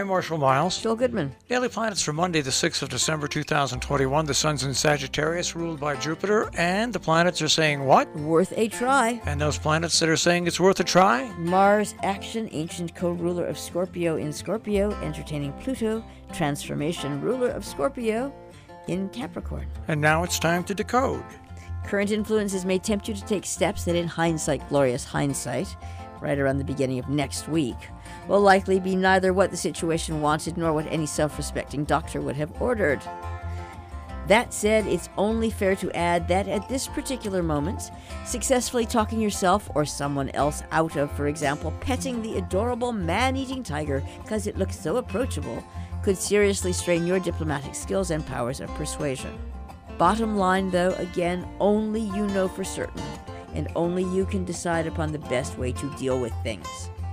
I'm Marshall Miles. Joel Goodman. Daily Planets for Monday, the 6th of December, 2021. The sun's in Sagittarius, ruled by Jupiter, and the planets are saying what? Worth a try. And those planets that are saying it's worth a try? Mars, action, ancient co-ruler of Scorpio in Scorpio, entertaining Pluto, transformation, ruler of Scorpio in Capricorn. And now it's time to decode. Current influences may tempt you to take steps that in hindsight, glorious hindsight, right around the beginning of next week, will likely be neither what the situation wanted nor what any self-respecting doctor would have ordered. That said, it's only fair to add that at this particular moment, successfully talking yourself or someone else out of, for example, petting the adorable man-eating tiger because it looks so approachable, could seriously strain your diplomatic skills and powers of persuasion. Bottom line, though, again, only you know for certain, and only you can decide upon the best way to deal with things.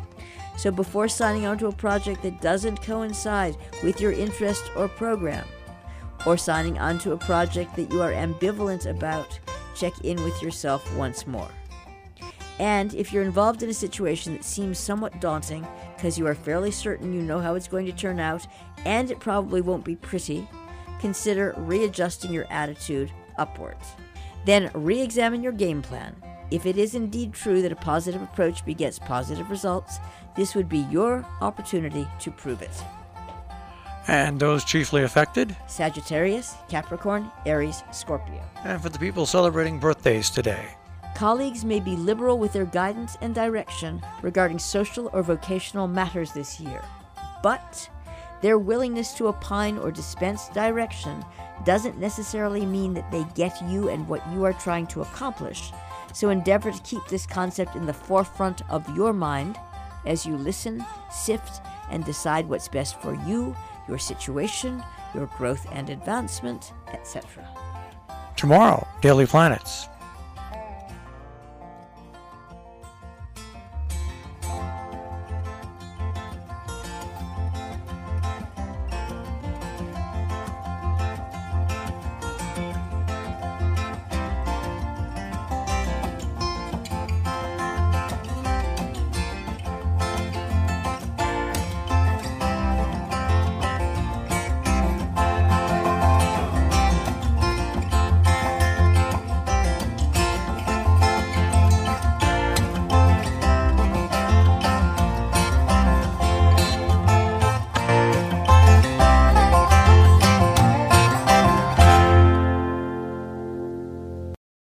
So before signing on to a project that doesn't coincide with your interest or program, or signing on to a project that you are ambivalent about, check in with yourself once more. And if you're involved in a situation that seems somewhat daunting because you are fairly certain you know how it's going to turn out and it probably won't be pretty, consider readjusting your attitude upwards. Then re-examine your game plan. If it is indeed true that a positive approach begets positive results, this would be your opportunity to prove it. And those chiefly affected? Sagittarius, Capricorn, Aries, Scorpio. And for the people celebrating birthdays today? Colleagues may be liberal with their guidance and direction regarding social or vocational matters this year, but their willingness to opine or dispense direction doesn't necessarily mean that they get you and what you are trying to accomplish. So endeavor to keep this concept in the forefront of your mind as you listen, sift, and decide what's best for you, your situation, your growth and advancement, etc. Tomorrow, Daily Planets.